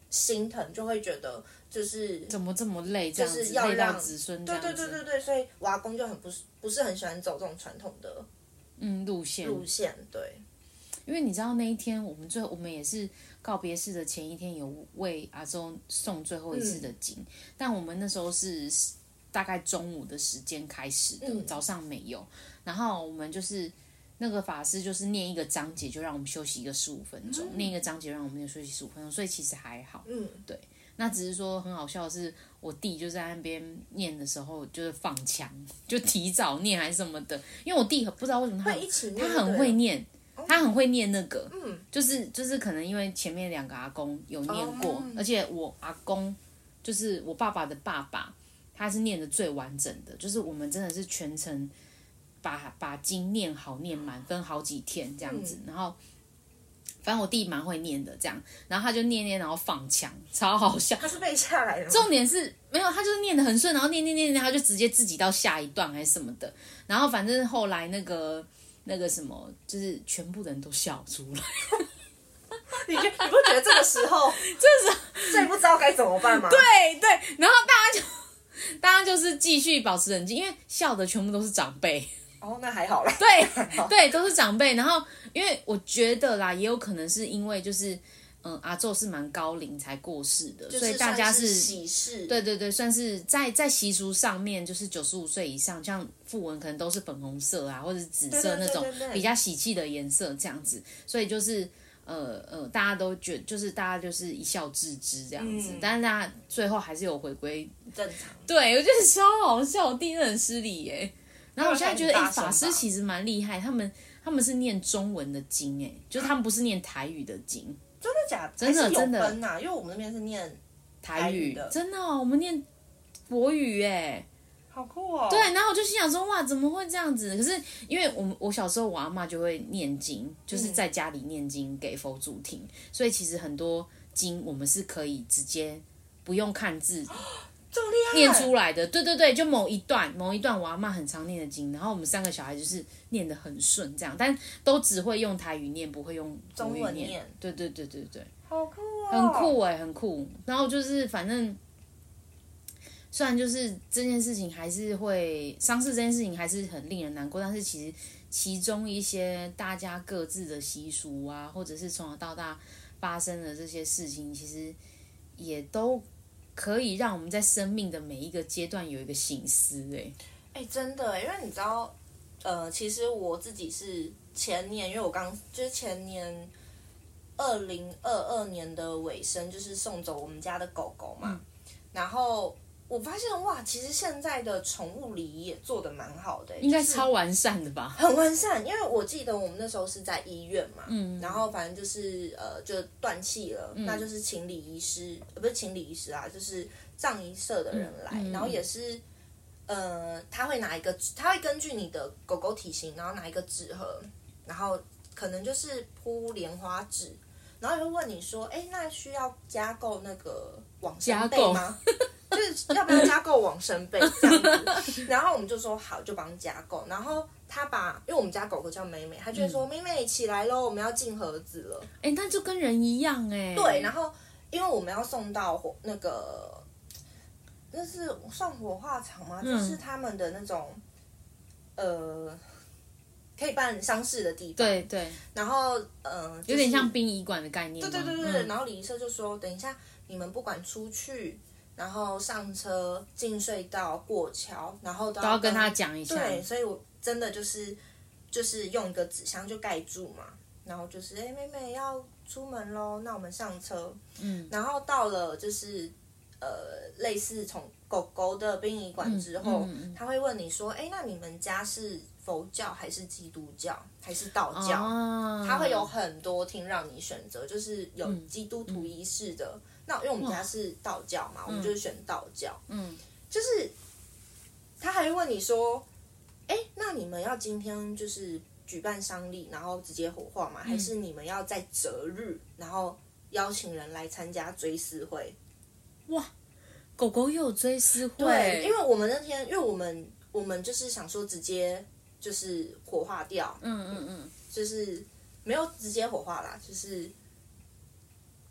心疼，就会觉得就是怎么这么累，这样子就是要累到让子孙这对样子， 对对对对，所以我阿公就很不是不是很喜欢走这种传统的嗯路线路线，对。 因为你知道那一天我们最后我们也是告别式的前一天有为阿周送最后一次的经，嗯、但我们那时候是大概中午的时间开始的，嗯、早上没有。然后我们就是那个法师就是念一个章节，就让我们休息一个十五分钟，嗯、念一个章节让我们休息十五分钟，所以其实还好。嗯，对。那只是说很好笑的是，我弟就在那边念的时候就是放枪，就提早念还是什么的，因为我弟不知道为什么他会一起念， 他很会念。他很会念那个，嗯、就是就是可能因为前面两个阿公有念过，哦、而且我阿公就是我爸爸的爸爸，他是念的最完整的，就是我们真的是全程把把经念好念满，分好几天这样子，嗯、然后反正我弟蛮会念的这样，然后他就念念然后放枪，超好笑。 他是背下来的吗？ 重点是没有，他就是念得很顺，然后念念念念，他就直接自己到下一段还是什么的，然后反正后来那个。那个什么，就是全部人都笑出来。 你觉你不觉得这个时候， 这是最不知道该怎么办吗？ 对对，然后大家就大家就是继续保持冷静，因为笑的全部都是长辈。 哦，那还好啦。 对对，都是长辈。然后，因为我觉得啦，也有可能是因为就是。嗯，阿宙是蛮高龄才过世的， 就是、 所以大家是喜事， 对对对，算是在在习俗上面，就是九十五岁以上，像符文可能都是粉红色啊，或者是紫色那种比较喜气的颜色这样子，所以就是呃呃，大家都觉就是大家就是一笑置之这样子，嗯、但是大家最后还是有回归正常。 对，我觉得超好笑，我弟真的很失礼耶。然后我现在觉得，哎、欸，法师其实蛮厉害，他们他们是念中文的经，哎，就是他们不是念台语的经。 真的假的？ 真的真的， 分啊，因为我们那边是念台语的， 真的、哦，我们念国语哎， 好酷哦。 对，然后我就心想说，哇，怎么会这样子？可是因为我们我小时候我阿嬷就会念经，就是在家里念经给佛祖听，嗯、所以其实很多经我们是可以直接不用看字。 这么厉害念出来的，对对对，就某一段某一段我阿嬷很常念的经，然后我们三个小孩就是念得很顺这样，但都只会用台语念，不会用中文念。 对对对对对， 好酷哦， 很酷哎、欸，很酷。然后就是反正，虽然就是这件事情还是会丧事这件事情还是很令人难过，但是其实其中一些大家各自的习俗啊，或者是从小到大发生的这些事情，其实也都。可以让我们在生命的每一个阶段有一个省思，哎， 哎，真的，因为你知道，呃，其实我自己是前年，因为我刚就是前年二零二二年的尾声，就是送走我们家的狗狗嘛，嗯、然后我发现哇，其实现在的宠物礼仪也做得蛮好的， 应该超完善的吧？ 很完善，因为我记得我们那时候是在医院嘛，嗯，然后反正就是呃，就断气了，嗯、那就是请礼仪师，呃，不是请礼仪师啊，就是葬仪社的人来，嗯、然后也是呃，他会拿一个，他会根据你的狗狗体型，然后拿一个纸盒，然后可能就是铺莲花纸，然后也会问你说，哎，那需要加购那个往生被吗？就是要不要加购往生被这样子，然后我们就说好，就帮加购。然后他把，因为我们家狗狗叫美美，他就会说：“美美起来咯，我们要进盒子了。” 哎，那就跟人一样哎。 对，然后因为我们要送到火那个，那是算火化场吗？嗯、就是他们的那种，呃，可以办丧事的地方。 对对。 然后呃，就是、 有点像殡仪馆的概念。 对对对对。嗯、然后礼仪社就说：“等一下，你们不管出去。”然后上车进隧道过桥，然后都要, 都要跟他讲一下。 对，所以我真的就是就是用一个纸箱就盖住嘛，然后就是哎，妹妹要出门咯，那我们上车。嗯，然后到了就是呃类似从狗狗的殡仪馆之后，嗯嗯嗯、他会问你说，哎，那你们家是佛教还是基督教还是道教？哦、他会有很多厅让你选择，就是有基督徒仪式的。嗯嗯那因为我们家是道教嘛，我们就是选道教。嗯，就是他还会问你说，哎，那你们要今天就是举办丧礼，然后直接火化吗？嗯、还是你们要在择日，然后邀请人来参加追思会？ 哇，狗狗又有追思会？ 对，因为我们那天，因为我们我们就是想说直接就是火化掉，嗯嗯嗯，就是没有直接火化啦，就是。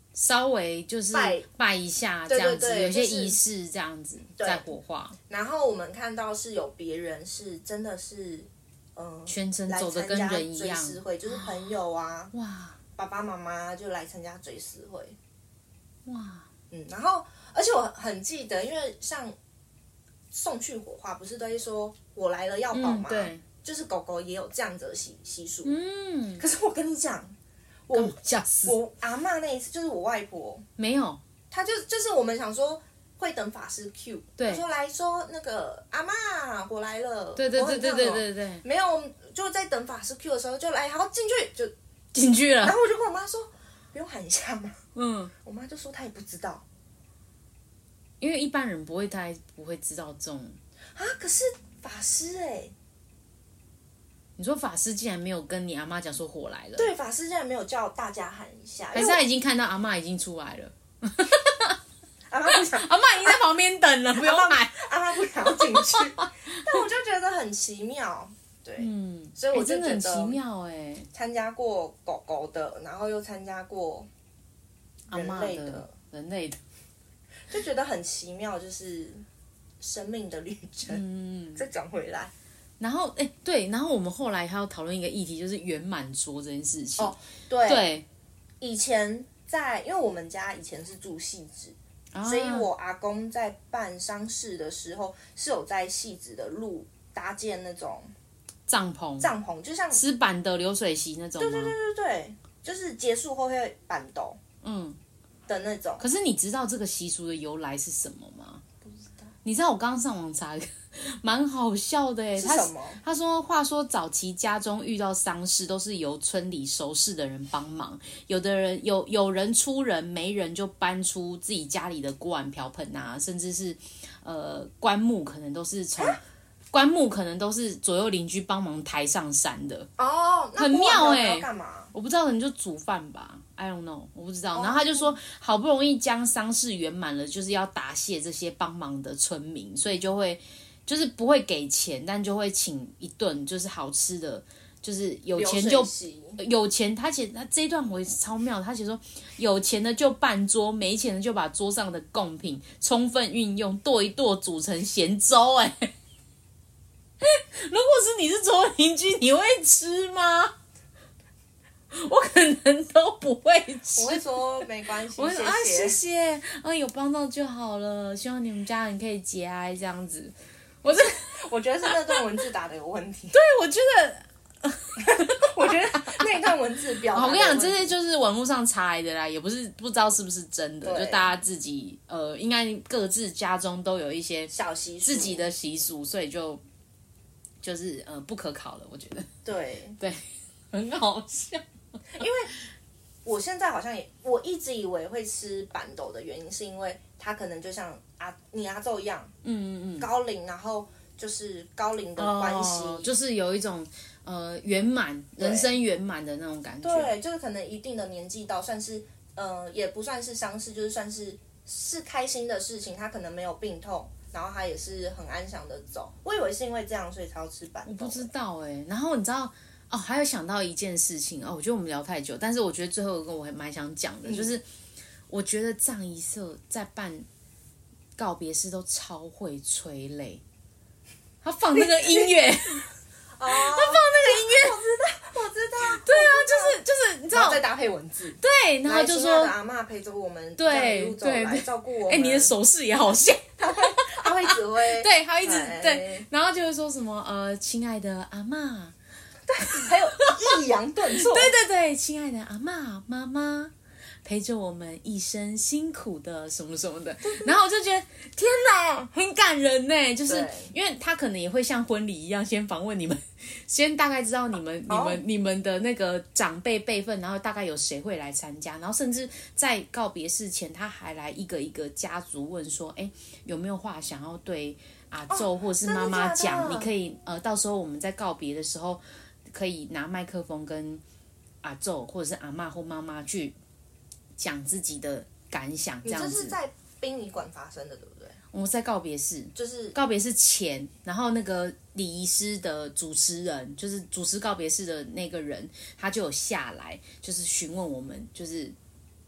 稍微就是拜拜一下这样子， 对对对有些就是仪式这样子在火化。 然后我们看到是有别人是真的是，嗯， 全程走的跟人一样， 追思会就是朋友啊， 哇， 爸爸妈妈就来参加追思会， 哇， 嗯，然后而且我很记得，因为像送去火化不是都会说我来了要饱吗？ 嗯、对， 就是狗狗也有这样子的习习俗。 嗯， 可是我跟你讲，我吓死我阿嬷那一次就是我外婆， 没有， 她就就是我们想说会等法师 Q， 对， 说来说那个阿嬷我来了， 对对对对对对对， 没有，就在等法师 Q 的时候就来，好进去就进去了， 然后我就跟我妈说，不用喊一下吗？ 嗯， 我妈就说她也不知道。 因为一般人不会太不会知道这种啊，可是法师哎、欸， 你说法师竟然没有跟你阿妈讲说火来了， 对，法师竟然没有叫大家喊一下， 还是他已经看到阿妈已经出来了， 阿妈不想， 阿妈已经在旁边等了，不用喊， 阿妈不想要进去，但我就觉得很奇妙，对， 嗯， 所以我就真的很觉得奇妙哎， 参加过狗狗的，然后又参加过阿妈人类的人类的。 就觉得很奇妙，就是生命的旅程。嗯，再讲回来， 然后哎、欸，对，然后我们后来还要讨论一个议题，就是圆满桌这件事情。 哦，对， 对， 以前在，因为我们家以前是住汐止，啊、所以我阿公在办丧事的时候是有在汐止的路搭建那种帐篷， 帐篷就像吃板的流水席那种吗？ 对对对对对，就是结束后会板斗，嗯。的那种， 可是你知道这个习俗的由来是什么吗？ 不知道。 你知道我刚刚上网查一个，蛮好笑的哎。 是什么？ 他说，话说早期家中遇到丧事，都是由村里熟识的人帮忙，有的人有有人出人，没人就搬出自己家里的锅碗瓢盆啊，甚至是呃棺木，可能都是从。棺木可能都是左右邻居帮忙抬上山的哦， 很妙哎、 欸！干嘛？ 我不知道，可能就煮饭吧 ，I don't know， 我不知道。Oh. 然后他就说，好不容易将丧事圆满了，就是要答谢这些帮忙的村民，所以就会就是不会给钱，但就会请一顿就是好吃的，就是有钱就有钱。他写他这一段我也是超妙，他写说有钱的就办桌，没钱的就把桌上的贡品充分运用，剁一剁煮成咸粥、欸。哎。如果是你是左右邻居，你会吃吗？我可能都不会吃。 我会说没关系， 我会说啊谢谢，啊有帮到就好了，希望你们家人可以节哀这样子。我这我觉得是那段文字打的有问题。 对，我觉得， 我觉得那一段文字表达。 我跟你讲，这些就是网络上查来的啦，也不是不知道是不是真的，就大家自己呃，应该各自家中都有一些小习俗， 自己的习俗，所以就。就是呃不可考了，我觉得。 对对，很好笑。 因为我现在好像也，我一直以为会吃板豆的原因，是因为它可能就像阿你阿昼一样，嗯嗯嗯，高龄，然后就是高龄的关系、哦， 就是有一种呃圆满人生圆满的那种感觉。 对，就是可能一定的年纪到，算是呃也不算是丧事，就是算是是开心的事情，他可能没有病痛。然后他也是很安详的走，我以为是因为这样所以才要吃板豆。 我不知道哎、欸，然后你知道哦，还有想到一件事情哦，我觉得我们聊太久，但是我觉得最后一个我还蛮想讲的，嗯、就是我觉得葬仪社在办告别式都超会催泪，他放那个音乐，哦、他放那个音乐， 我知道，我知道， 对啊，就是就是你知道， 再搭配文字， 对，然后就说阿嬷陪着我们， 对一路走来照顾我们， 哎、欸，你的手势也好像。 他会，他会指挥， 对，他一直对，然后就会说什么呃，亲爱的阿嬷， 对，还有抑扬顿挫， 对对对，亲爱的阿嬷妈妈，陪着我们一生辛苦的什么什么的，然后我就觉得天哪，很感人呢，就是因为他可能也会像婚礼一样，先访问你们，先大概知道你们、你们、oh. 你们的那个长辈辈分，然后大概有谁会来参加，然后甚至在告别式前，他还来一个一个家族问说，哎，有没有话想要对阿昼或者是妈妈讲？ Oh, 你可以呃，到时候我们在告别的时候，可以拿麦克风跟阿昼或者是阿嬷或妈妈去讲自己的感想，这样子。 你这是在殡仪馆发生的，对不对？ 我在告别式， 就是告别式前，然后那个礼仪师的主持人，就是主持告别式的那个人，他就有下来，就是询问我们，就是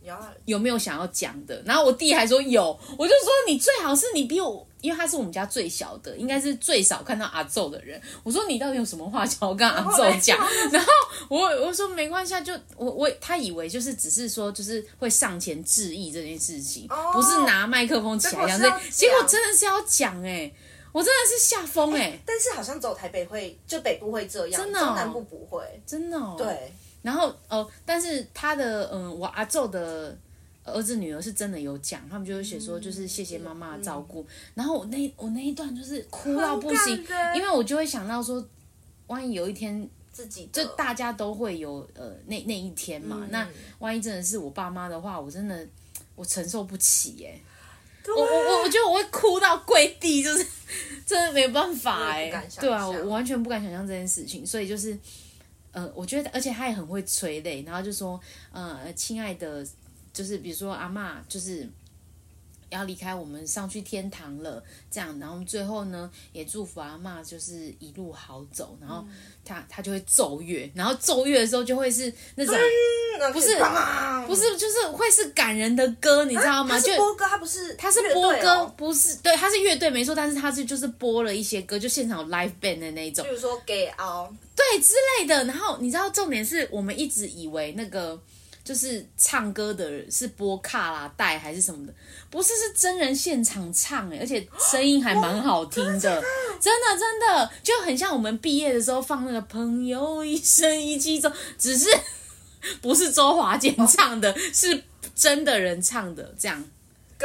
有没有想要讲的？然后我弟还说有，我就说你最好是你比我，因为他是我们家最小的，应该是最少看到阿昼的人。我说你到底有什么话想要跟阿昼讲？然后我我说没关系，就我我他以为就是只是说就是会上前致意这件事情，哦、不是拿麦克风起来讲这，结果真的是要讲哎、欸。我真的是吓疯哎！ 但是好像只有台北会，就北部会这样， 真的、哦， 中南部不会， 真的、哦。 对。 然后哦，但是他的嗯，我阿昼的儿子女儿是真的有讲，他们就会写说就是谢谢妈妈的照顾。嗯、然后我那我那一段就是哭到不行，因为我就会想到说，万一有一天自己就大家都会有呃那那一天嘛，嗯、那万一真的是我爸妈的话，我真的我承受不起哎。我我我觉得我会哭到跪地，就是真的没办法哎、欸，对啊，我完全不敢想象这件事情，所以就是，呃，我觉得，而且他也很会催泪，然后就说，呃，亲爱的，就是比如说阿嬷，就是要离开我们上去天堂了，这样，然后最后呢，也祝福阿嬷就是一路好走，然后他、嗯、他就会奏乐，然后奏乐的时候就会是那种。 嗯、 不是不是，就是会是感人的歌，你知道吗？ 他是播歌，他不是他是播歌， 哦、 不是对，他是乐队没错，但是他是就是播了一些歌，就现场有 live band 的那种， 比如说给敖对之类的。然后你知道重点是我们一直以为那个就是唱歌的人是播卡拉带还是什么的，不是，是真人现场唱哎，而且声音还蛮好听的，真的真的就很像我们毕业的时候放那个朋友一生一起走，只是。不是周华健唱的，哦、是真的人唱的，这样歌。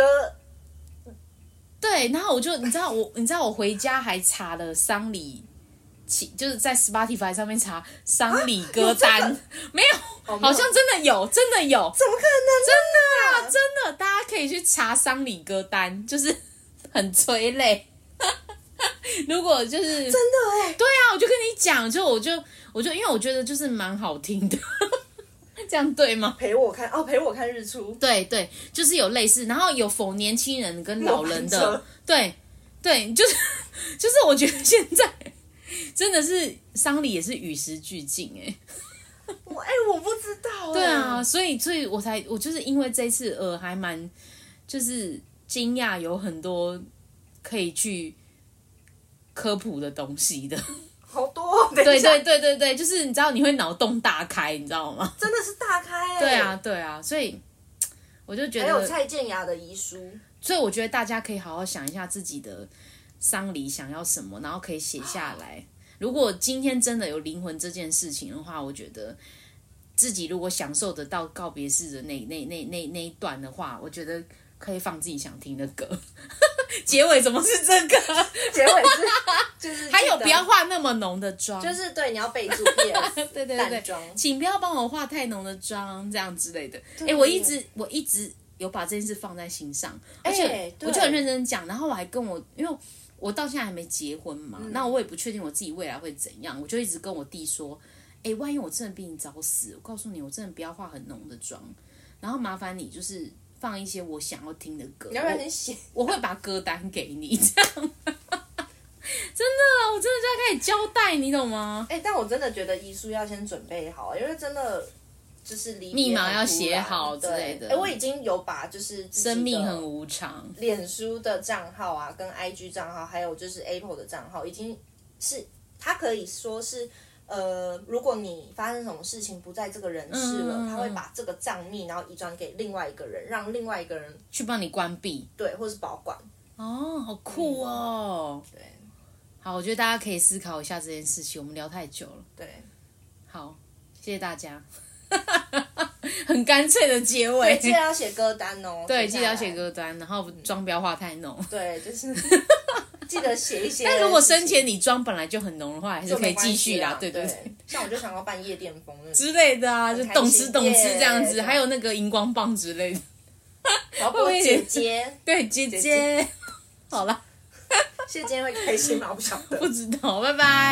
对，然后我就你知道我，你知道我回家还查了丧礼，就是在 Spotify 上面查丧礼歌单，啊、没有，哦、好像真的有，真的有， 怎么可能？ 真的啊，真的，大家可以去查丧礼歌单，就是很催泪。如果就是真的哎， 对啊，我就跟你讲，就我就我就因为我觉得就是蛮好听的。这样对吗？ 陪我看哦，陪我看日出。 对对，就是有类似，然后有否年轻人跟老人的，对对，就是就是，我觉得现在真的是丧礼也是与时俱进哎。 我哎、欸，我不知道哎。 对啊，所以所以我才我就是因为这次呃还蛮就是惊讶，有很多可以去科普的东西的。 好多、哦，对对对对对对，就是你知道你会脑洞大开，你知道吗？ 真的是大开哎、欸！ 对啊对啊，所以我就觉得还有蔡健雅的遗书， 所以我觉得大家可以好好想一下自己的丧礼想要什么，然后可以写下来。如果今天真的有灵魂这件事情的话，我觉得自己如果享受得到告别式的那那那那那一段的话，我觉得可以放自己想听的歌。结尾怎么是这个？ 结尾是就是、 还有不要化那么浓的妆， 就是对你要备注 P S 对对对对，请不要帮我化太浓的妆，这样之类的。哎、欸，我一直我一直有把这件事放在心上，而且我就很认真讲，然后我还跟我，因为我到现在还没结婚嘛，嗯、那我也不确定我自己未来会怎样，我就一直跟我弟说，哎、欸，万一我真的比你早死，我告诉你，我真的不要化很浓的妆，然后麻烦你就是。放一些我想要听的歌， 要不然你写， 我会把歌单给你，这样，真的，我真的就要开始交代，你懂吗？ 哎、欸，但我真的觉得遗书要先准备好，因为真的就是离密码要写好之类的。 哎、欸，我已经有把就是生命很无常， 脸书的账号啊，跟 I G 账号，还有就是 Apple 的账号，已经是它可以说是。呃，如果你发生什么事情不在这个人世了，嗯、他会把这个账密然后移转给另外一个人，让另外一个人去帮你关闭， 对，或是保管。 哦，好酷哦！ 嗯、对， 好，我觉得大家可以思考一下这件事情。我们聊太久了， 对， 好，谢谢大家，很干脆的结尾。 记得要写歌单哦， 对，记得要写歌单，然后妆不要化太浓。 对，就是。记得写一些。 但如果生前你妆本来就很浓的话，还是可以继续啦。对对对， 像我就想要办夜店风之类的啊，就懂吃懂吃这样子，还有那个荧光棒之类的。 会不会姐姐？ 对姐姐。好了， 谢姐会开心吗？我不晓得。 不知道，拜拜。